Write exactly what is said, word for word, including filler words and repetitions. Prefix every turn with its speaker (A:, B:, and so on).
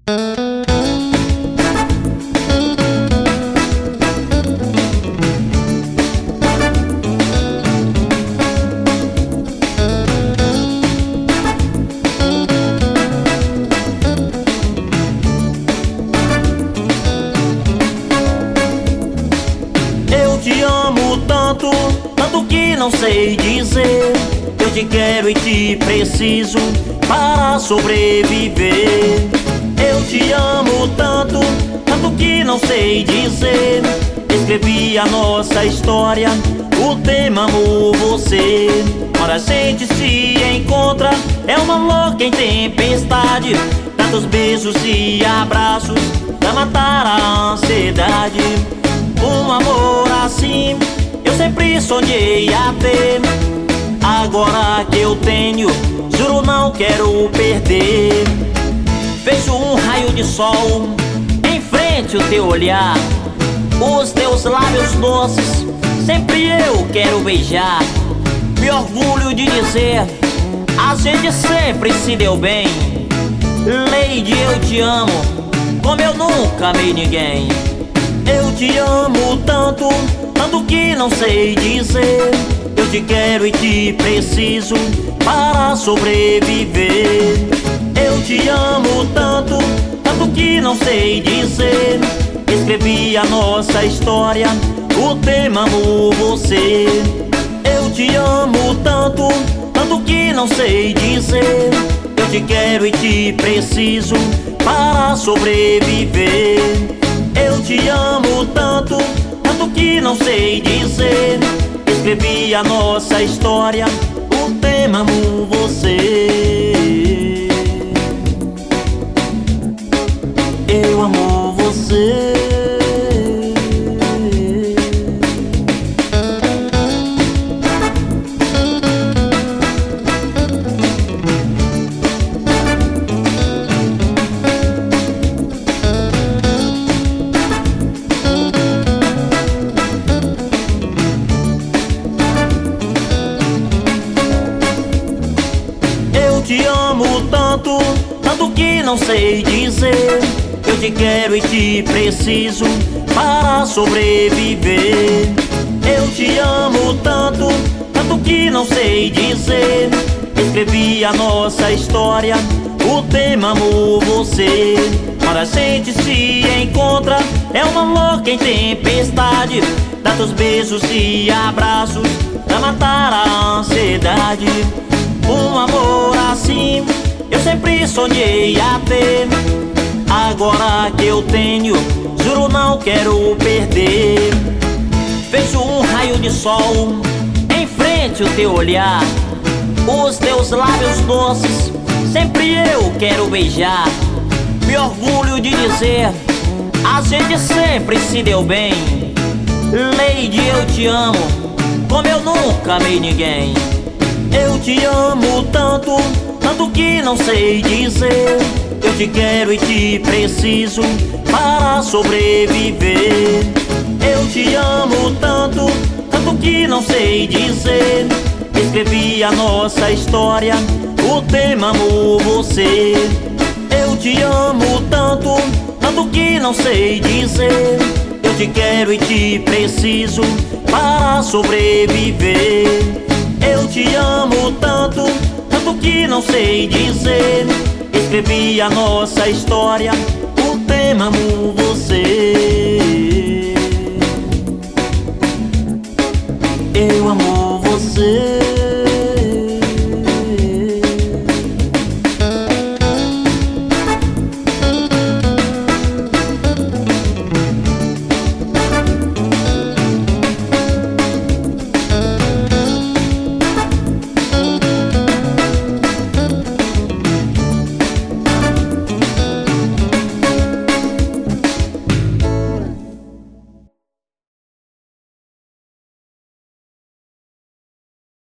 A: te amo tanto, tanto que não sei dizer. Eu te quero e te preciso para sobreviver. Eu te amo tanto, tanto que não sei dizer. Escrevi a nossa história, o tema amo você. Quando a gente se encontra, é uma louca em tempestade. Tantos beijos e abraços pra matar a ansiedade. Um amor assim eu sempre sonhei a ter. Agora que eu tenho, juro não quero perder. Vejo um raio de sol em frente ao teu olhar, os teus lábios doces sempre eu quero beijar. Me orgulho de dizer, a gente sempre se deu bem. Lady, eu te amo como eu nunca amei ninguém. Eu te amo tanto, tanto que não sei dizer. Eu te quero e te preciso para sobreviver. Eu te amo tanto, tanto que não sei dizer. Escrevi a nossa história, o tema amo você. Eu te amo tanto, tanto que não sei dizer. Eu te quero e te preciso para sobreviver. Eu te amo tanto, tanto que não sei dizer. Escrevi a nossa história, o tema amo você. Eu amo você. Eu te amo tanto, tanto que não sei dizer. Eu te quero e te preciso para sobreviver. Eu te amo tanto, tanto que não sei dizer. Escrevi a nossa história, o tema amo você. Quando a gente se encontra, é uma louca em tempestade. Tantos beijos e abraços pra matar a ansiedade. Um amor assim eu sempre sonhei a ter. Agora que eu tenho, juro não quero perder. Vejo um raio de sol em frente ao teu olhar, os teus lábios doces sempre eu quero beijar. Me orgulho de dizer, a gente sempre se deu bem. Lady, eu te amo como eu nunca amei ninguém. Eu te amo tanto, tanto que não sei dizer. Eu te quero e te preciso para sobreviver. Eu te amo tanto, tanto que não sei dizer. Escrevi a nossa história, o tema amo você. Eu te amo tanto, tanto que não sei dizer. Eu te quero e te preciso para sobreviver. Eu te amo tanto, tanto que não sei dizer. Escrevi a nossa história, o tema amo você. Eu amo você.